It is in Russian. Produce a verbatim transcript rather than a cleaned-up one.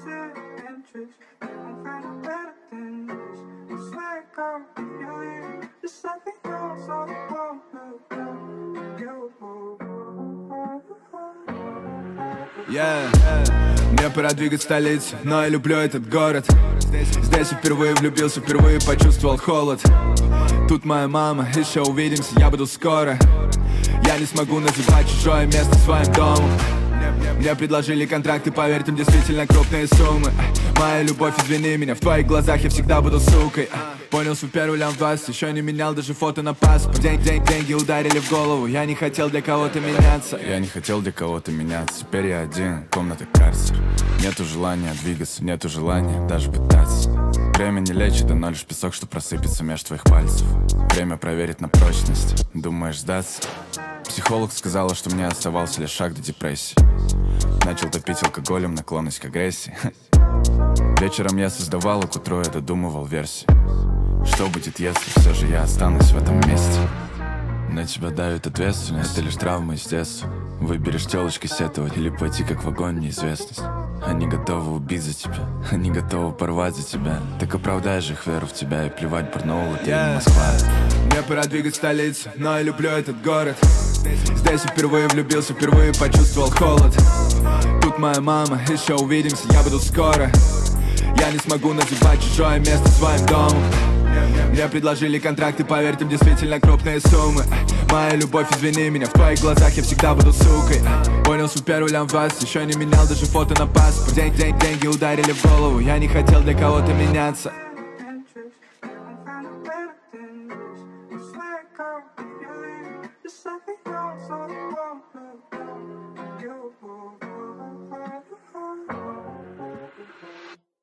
Yeah. Мне пора двигать столицу, но я люблю этот город. Здесь, здесь я впервые влюбился, впервые почувствовал холод. Тут моя мама, еще увидимся, я буду скоро. Я не смогу называть чужое место своим домом. Мне предложили контракт, и поверь, там действительно крупные суммы. Моя любовь, извини меня, в твоих глазах я всегда буду сукой. Понял свой первый лям в двадцать, еще не менял даже фото на паспорт. День, день, деньги ударили в голову, я не хотел для кого-то меняться. Я не хотел для кого-то меняться, теперь я один, комната карцер. Нету желания двигаться, нету желания даже пытаться. Время не лечит, оно лишь песок, что просыпется меж твоих пальцев. Время проверит на прочность, думаешь сдаться? Психолог сказала, что мне оставался лишь шаг до депрессии. Начал топить алкоголем, наклонность к агрессии. Вечером я создавал, а к утру я додумывал версии. Что будет, если все же я останусь в этом месте? На тебя давит ответственность, это лишь травма из детства. Выберешь телочкой сетовать или пойти как в огонь неизвестность. Они готовы убить за тебя, они готовы порвать за тебя. Так оправдай же их веру в тебя, и плевать Барнаул, это yeah. не Москва. Мне пора двигать столицу, но я люблю этот город. Здесь я впервые влюбился, впервые почувствовал холод. Тут моя мама, еще увидимся, я буду скоро. Я не смогу называть чужое место своим домом. Мне предложили контракт, и поверь, там действительно крупные суммы. Моя любовь, извини меня, в твоих глазах я всегда буду сукой. Понял свой первый лям в двадцать, еще не менял даже фото на паспорт. День, день, деньги ударили в голову, я не хотел для кого-то меняться.